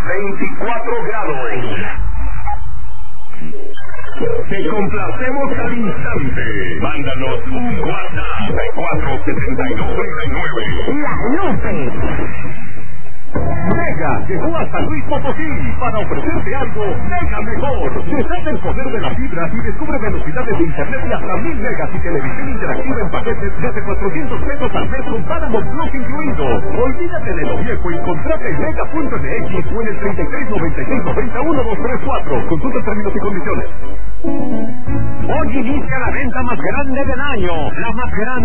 24 grados. Te complacemos al instante. Mándanos un WhatsApp de 47239. La Lupe. Mega llegó a San Luis Potosí para ofrecerte algo mega mejor. Desata el poder de la fibra y descubre velocidades de internet de hasta 1000 megas y televisión interactiva en paquetes desde 400 pesos al mes con Paramount Plus incluido. Olvídate de lo viejo y contrata en mega.mx o en el 3396901234. Consulta términos y condiciones. Hoy inicia la venta más grande del año, la más grande